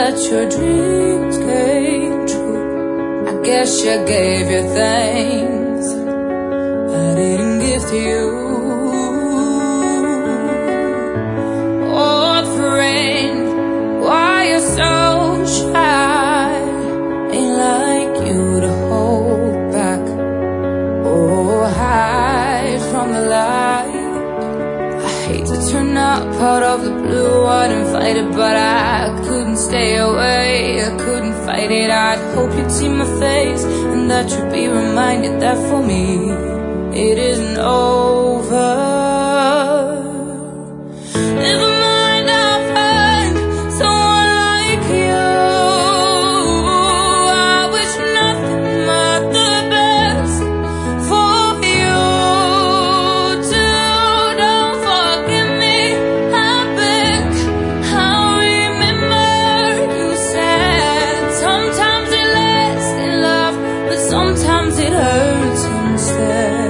let your dreams came true. I guess you gave your things I didn't give to you. Old friend, why you so shy? Ain't like you to hold back or hide from the light. I hate to turn up out of the blue, I'd invite it, but I couldn't stay away. I couldn't fight it. I'd hope you'd see my face and that you'd be reminded that for me it isn't over. Never mind, I'll find someone like you. I wish nothing but the best for you too. Don't forgive me, I beg. I'll remember you said sometimes it lasts in love, but sometimes it hurts instead.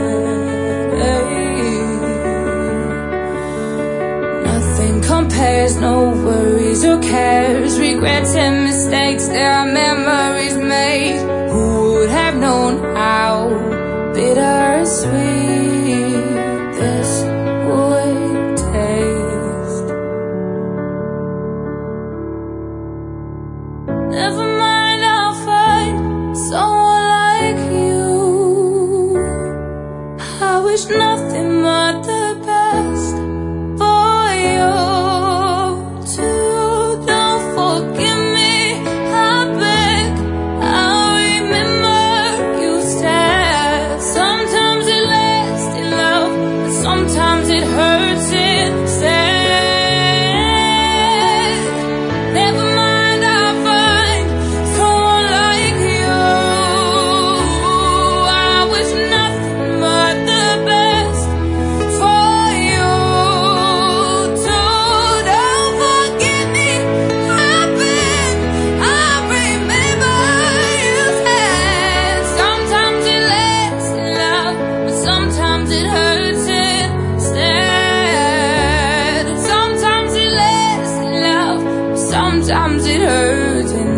Nothing compares, no worries or cares, regrets and mistakes, there are memories made. Who would have known how bittersweet this would taste? Never mind, I'll find someone like you. I wish nothing but the best for you too. Don't forgive me, I beg. I'll remember you said sometimes it lasts in love, but sometimes it hurts instead. Never mind, I'll find someone like you. I wish nothing but the best for you too. Don't forget me, I beg. I remember you said sometimes it lasts in love, but sometimes it hurts instead. Sometimes it lasts in love, but sometimes it hurts instead.